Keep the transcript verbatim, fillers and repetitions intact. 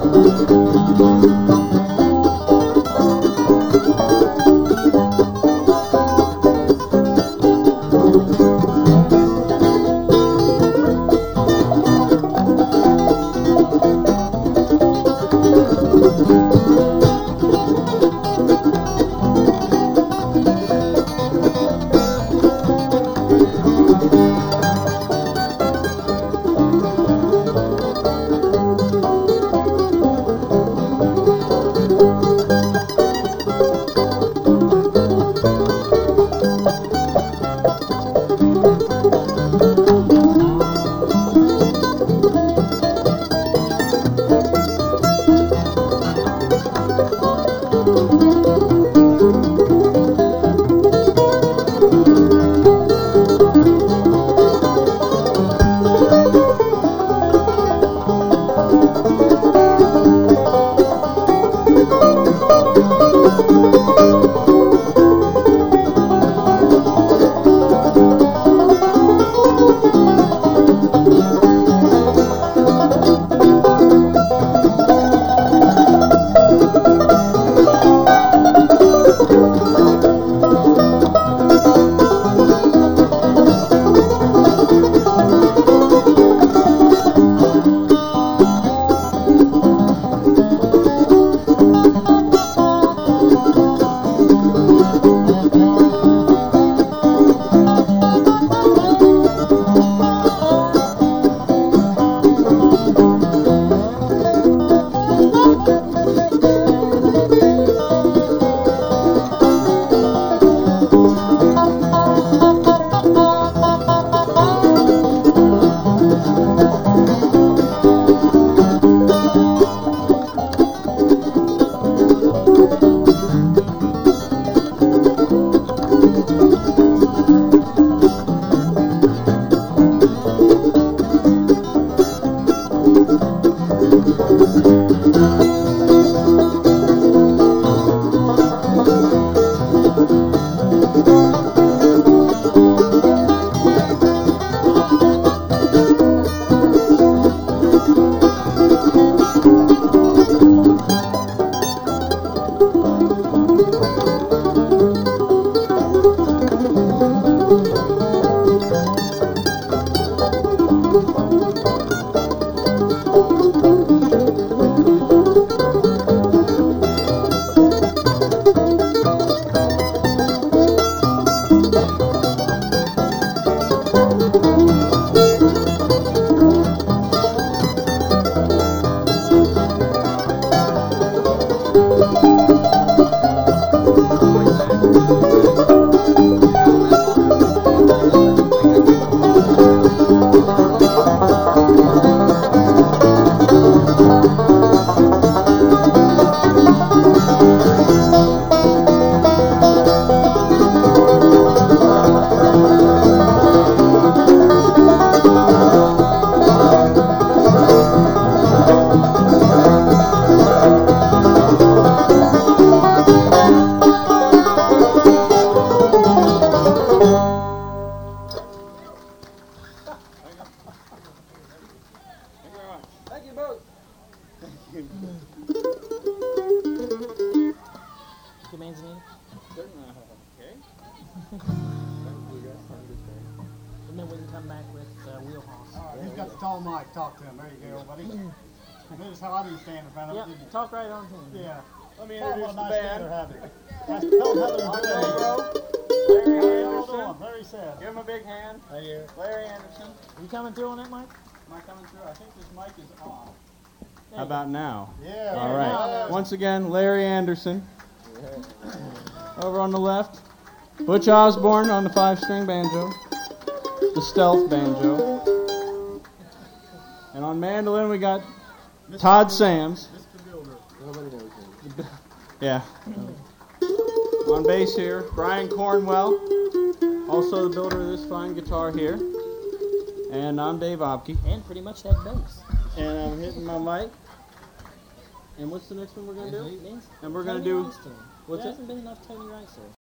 Talk right on to him. Yeah. Let me introduce the band. Nice to tell them how they're doing. Larry Anderson. Very sad. Give him a big hand. Thank you. Larry Anderson. Are you coming through on that mic? Am I coming through? I think this mic is on. How about now? Yeah. All right. Yeah. Once again, Larry Anderson. Over on the left, Butch Osborne on the five-string banjo, the stealth banjo. And on mandolin, we got Todd Sams. Mister Builder. Nobody knows him. Yeah. On bass here, Brian Cornwell, also the builder of this fine guitar here. And I'm Dave Opke. And pretty much that bass. And I'm hitting my mic. And what's the next one we're going to do? Means And we're going to Tony do... Rice to him. What's there it? hasn't been enough Tony Rice there.